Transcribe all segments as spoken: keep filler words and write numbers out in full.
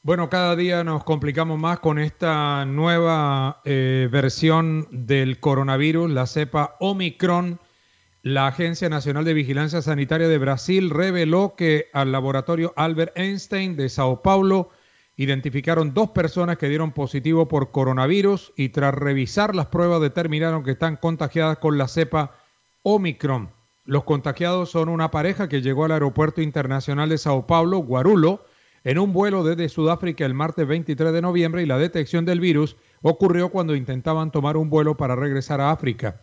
Bueno, cada día nos complicamos más con esta nueva eh, versión del coronavirus, la cepa Omicron. La Agencia Nacional de Vigilancia Sanitaria de Brasil reveló que al laboratorio Albert Einstein de Sao Paulo identificaron dos personas que dieron positivo por coronavirus y tras revisar las pruebas determinaron que están contagiadas con la cepa Omicron. Los contagiados son una pareja que llegó al aeropuerto internacional de Sao Paulo, Guarulhos, en un vuelo desde Sudáfrica el martes veintitrés de noviembre y la detección del virus ocurrió cuando intentaban tomar un vuelo para regresar a África.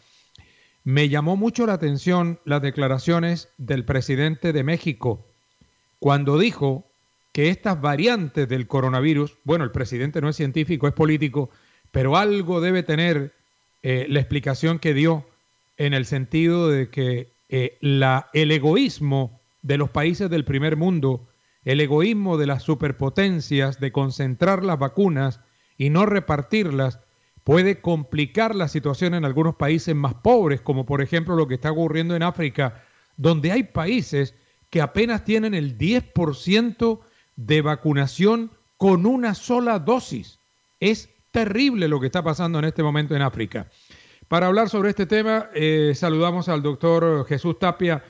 Me llamó mucho la atención las declaraciones del presidente de México cuando dijo que estas variantes del coronavirus, bueno, el presidente no es científico, es político, pero algo debe tener eh, la explicación que dio en el sentido de que eh, la, el egoísmo de los países del primer mundo, el egoísmo de las superpotencias de concentrar las vacunas y no repartirlas, puede complicar la situación en algunos países más pobres, como por ejemplo lo que está ocurriendo en África, donde hay países que apenas tienen el diez por ciento de vacunación con una sola dosis. Es terrible lo que está pasando en este momento en África. Para hablar sobre este tema, eh, saludamos al doctor Jesús Tapia,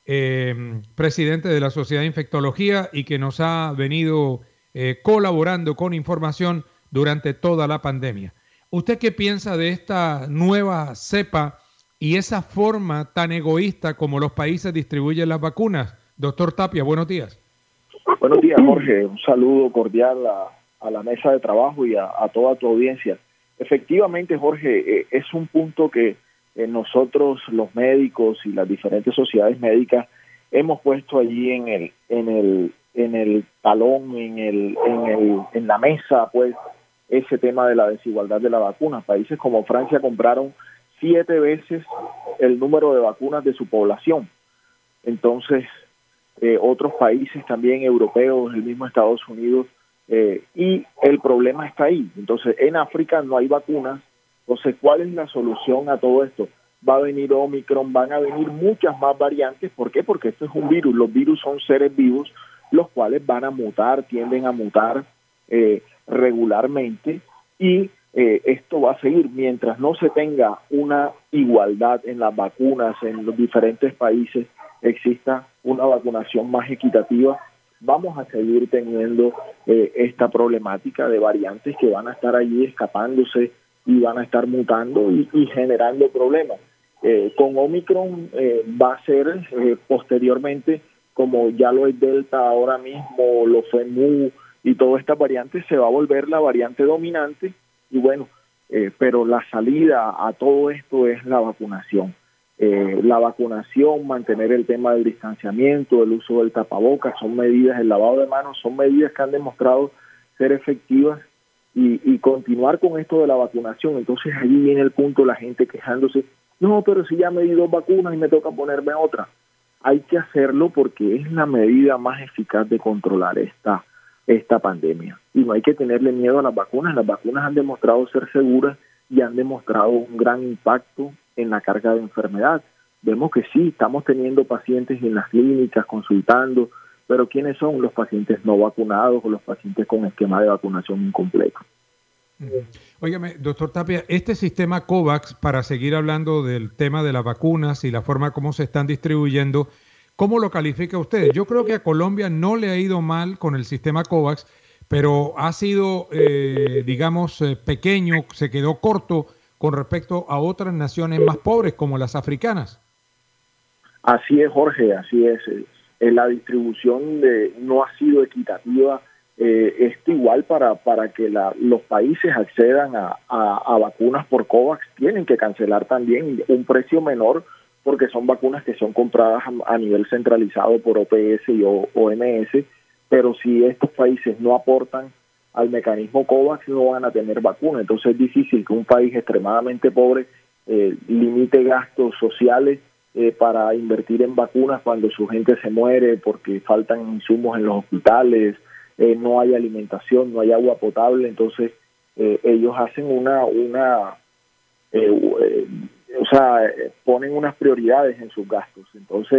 eh, presidente de la Sociedad de Infectología y que nos ha venido eh, colaborando con información durante toda la pandemia. ¿Usted qué piensa de esta nueva cepa y esa forma tan egoísta como los países distribuyen las vacunas? Doctor Tapia, buenos días. Buenos días, Jorge. Un saludo cordial a, a la mesa de trabajo y a, a toda tu audiencia. Efectivamente, Jorge, eh, es un punto que eh, nosotros, los médicos y las diferentes sociedades médicas, hemos puesto allí en el, en el, en el talón, en el, en el, en la mesa, pues, ese tema de la desigualdad de la vacuna. Países como Francia compraron siete veces el número de vacunas de su población. Entonces, eh, otros países también europeos, el mismo Estados Unidos, eh, y el problema está ahí. Entonces, en África no hay vacunas. Entonces, ¿cuál es la solución a todo esto? Va a venir Omicron, van a venir muchas más variantes. ¿Por qué? Porque esto es un virus. Los virus son seres vivos, los cuales van a mutar, tienden a mutar eh, regularmente, y eh, esto va a seguir mientras no se tenga una igualdad en las vacunas en los diferentes países, exista una vacunación más equitativa, vamos a seguir teniendo eh, esta problemática de variantes que van a estar allí escapándose y van a estar mutando y, y generando problemas. Eh, con Omicron eh, va a ser eh, posteriormente, como ya lo es Delta ahora mismo, lo fue Mu, y todas estas variantes, se va a volver la variante dominante, y bueno, eh, pero la salida a todo esto es la vacunación. Eh, la vacunación, mantener el tema del distanciamiento, el uso del tapabocas, son medidas, el lavado de manos, son medidas que han demostrado ser efectivas, y, y continuar con esto de la vacunación. Entonces allí viene el punto, la gente quejándose, no, pero si ya me di dos vacunas y me toca ponerme otra. Hay que hacerlo porque es la medida más eficaz de controlar esta esta pandemia. Y no hay que tenerle miedo a las vacunas. Las vacunas han demostrado ser seguras y han demostrado un gran impacto en la carga de enfermedad. Vemos que sí, estamos teniendo pacientes en las clínicas consultando, pero ¿quiénes son los pacientes no vacunados o los pacientes con esquema de vacunación incompleto? Óigame, doctor Tapia, este sistema COVAX, para seguir hablando del tema de las vacunas y la forma como se están distribuyendo, ¿cómo lo califica usted? Yo creo que a Colombia no le ha ido mal con el sistema COVAX, pero ha sido, eh, digamos, eh, pequeño, se quedó corto con respecto a otras naciones más pobres como las africanas. Así es, Jorge, así es. Eh, la distribución de, no ha sido equitativa. Eh, esto igual para, para que la, los países accedan a, a, a vacunas por COVAX, tienen que cancelar también un precio menor, porque son vacunas que son compradas a, a nivel centralizado por O P S y O M S, pero si estos países no aportan al mecanismo COVAX, no van a tener vacuna. Entonces es difícil que un país extremadamente pobre eh, limite gastos sociales eh, para invertir en vacunas cuando su gente se muere porque faltan insumos en los hospitales, eh, no hay alimentación, no hay agua potable. Entonces eh, ellos hacen una... una eh, eh, o sea, ponen unas prioridades en sus gastos. Entonces,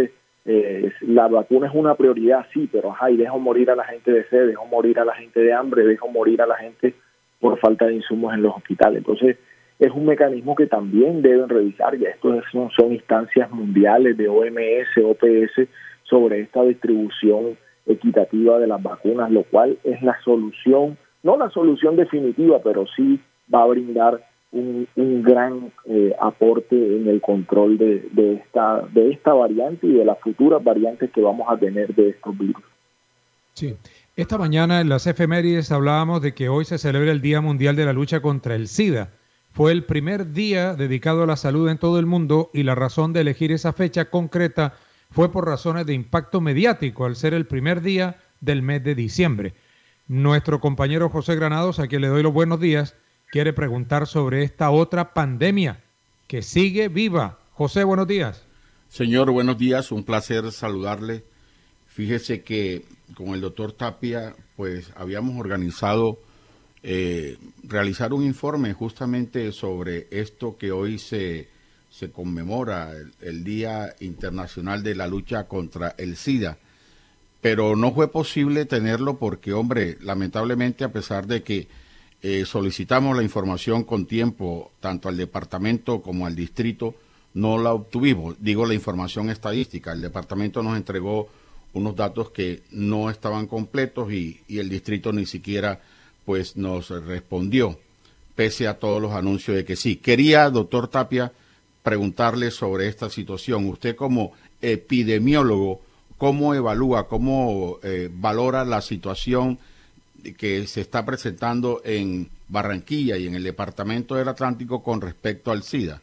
eh, la vacuna es una prioridad, sí, pero ajá, y dejo morir a la gente de sed, dejo morir a la gente de hambre, dejo morir a la gente por falta de insumos en los hospitales. Entonces, es un mecanismo que también deben revisar, ya estos son, son instancias mundiales de O M S, O P S, sobre esta distribución equitativa de las vacunas, lo cual es la solución, no la solución definitiva, pero sí va a brindar un, un gran eh, aporte en el control de, de, esta, de esta variante y de las futuras variantes que vamos a tener de estos virus. Sí. Esta mañana en las efemérides hablábamos de que hoy se celebra el Día Mundial de la Lucha contra el SIDA. Fue el primer día dedicado a la salud en todo el mundo y la razón de elegir esa fecha concreta fue por razones de impacto mediático, al ser el primer día del mes de diciembre. Nuestro compañero José Granados, a quien le doy los buenos días, quiere preguntar sobre esta otra pandemia que sigue viva. José, buenos días. Señor, buenos días, un placer saludarle. Fíjese que con el doctor Tapia, pues habíamos organizado eh, realizar un informe justamente sobre esto que hoy se, se conmemora, el, el Día Internacional de la Lucha contra el SIDA. Pero no fue posible tenerlo porque, hombre, lamentablemente, a pesar de que eh, solicitamos la información con tiempo, tanto al departamento como al distrito, no la obtuvimos. Digo, la información estadística. El departamento nos entregó unos datos que no estaban completos y, y el distrito ni siquiera pues nos respondió, pese a todos los anuncios de que sí. Quería, doctor Tapia, preguntarle sobre esta situación. Usted como epidemiólogo, ¿cómo evalúa, cómo eh, valora la situación que se está presentando en Barranquilla y en el departamento del Atlántico con respecto al SIDA?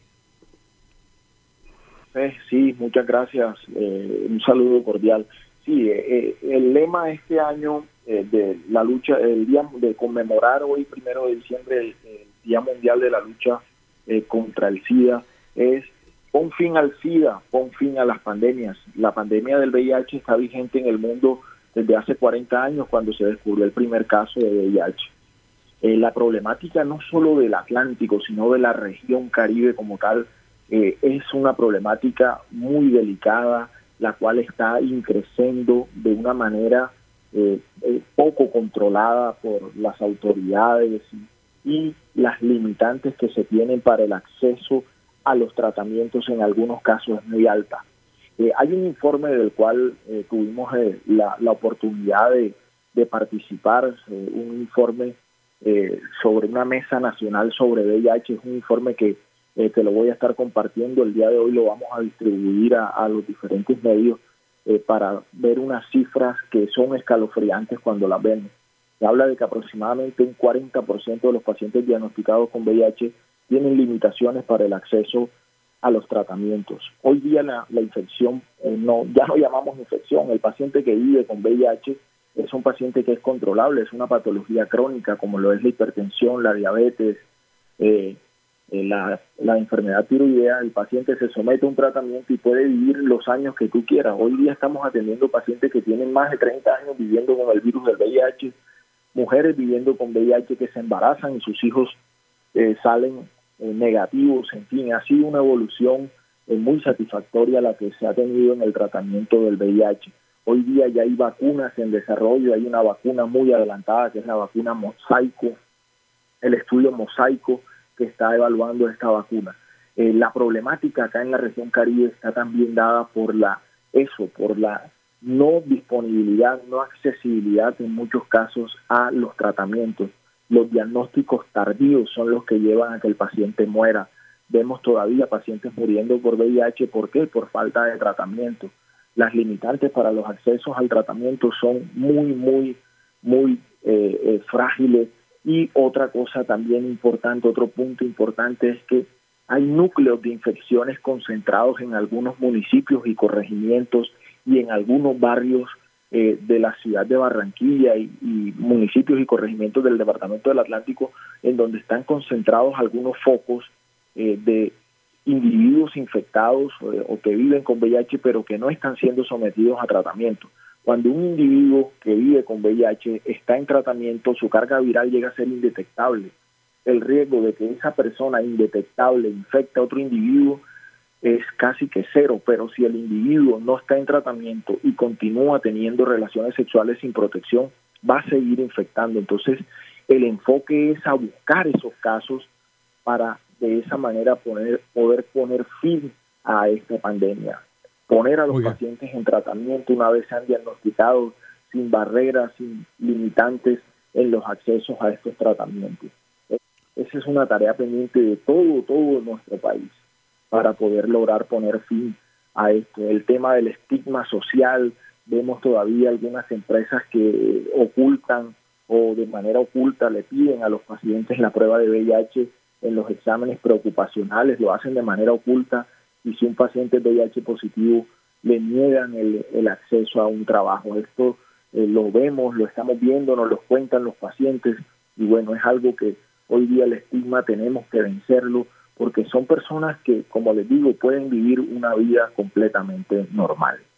Eh, sí, muchas gracias. Eh, un saludo cordial. Sí, eh, el lema este año eh, de la lucha, el día de conmemorar hoy, primero de diciembre, el, el Día Mundial de la Lucha eh, contra el SIDA, es pon fin al SIDA, pon fin a las pandemias. La pandemia del V I H está vigente en el mundo desde hace cuarenta años, cuando se descubrió el primer caso de V I H. Eh, la problemática no solo del Atlántico, sino de la región Caribe como tal, eh, es una problemática muy delicada, la cual está increciendo de una manera eh, eh, poco controlada por las autoridades y, y las limitantes que se tienen para el acceso a los tratamientos en algunos casos es muy alta. Eh, hay un informe del cual eh, tuvimos eh, la, la oportunidad de, de participar, eh, un informe eh, sobre una mesa nacional sobre V I H, es un informe que Eh, que lo voy a estar compartiendo el día de hoy, lo vamos a distribuir a, a los diferentes medios eh, para ver unas cifras que son escalofriantes cuando las vemos. Se habla de que aproximadamente un cuarenta por ciento de los pacientes diagnosticados con V I H tienen limitaciones para el acceso a los tratamientos. Hoy día la, la infección, eh, no ya no llamamos infección, el paciente que vive con V I H es un paciente que es controlable, es una patología crónica como lo es la hipertensión, la diabetes, eh, La, la enfermedad tiroidea. El paciente se somete a un tratamiento y puede vivir los años que tú quieras. Hoy día estamos atendiendo pacientes que tienen más de treinta años viviendo con el virus del V I H, mujeres viviendo con V I H que se embarazan y sus hijos eh, salen eh, negativos. En fin, ha sido una evolución eh, muy satisfactoria la que se ha tenido en el tratamiento del V I H. Hoy día ya hay vacunas en desarrollo, hay una vacuna muy adelantada que es la vacuna Mosaico, el estudio Mosaico, que está evaluando esta vacuna. Eh, la problemática acá en la región Caribe está también dada por la eso, por la no disponibilidad, no accesibilidad en muchos casos a los tratamientos. Los diagnósticos tardíos son los que llevan a que el paciente muera. Vemos todavía pacientes muriendo por V I H, ¿por qué? Por falta de tratamiento. Las limitantes para los accesos al tratamiento son muy, muy, muy eh, eh, frágiles. Y otra cosa también importante, otro punto importante es que hay núcleos de infecciones concentrados en algunos municipios y corregimientos y en algunos barrios eh, de la ciudad de Barranquilla y, y municipios y corregimientos del departamento del Atlántico, en donde están concentrados algunos focos eh, de individuos infectados eh, o que viven con V I H pero que no están siendo sometidos a tratamiento. Cuando un individuo que vive con V I H está en tratamiento, su carga viral llega a ser indetectable. El riesgo de que esa persona indetectable infecte a otro individuo es casi que cero, pero si el individuo no está en tratamiento y continúa teniendo relaciones sexuales sin protección, va a seguir infectando. Entonces, el enfoque es a buscar esos casos para de esa manera poner, poder poner fin a esta pandemia, poner a los pacientes en tratamiento una vez sean diagnosticados, sin barreras, sin limitantes en los accesos a estos tratamientos. Esa es una tarea pendiente de todo, todo nuestro país para poder lograr poner fin a esto. El tema del estigma social, vemos todavía algunas empresas que ocultan o de manera oculta le piden a los pacientes la prueba de V I H en los exámenes preocupacionales, lo hacen de manera oculta, y si un paciente es V I H positivo, le niegan el, el acceso a un trabajo. Esto eh, lo vemos, lo estamos viendo, nos lo cuentan los pacientes, y bueno, es algo que hoy día el estigma tenemos que vencerlo, porque son personas que, como les digo, pueden vivir una vida completamente normal.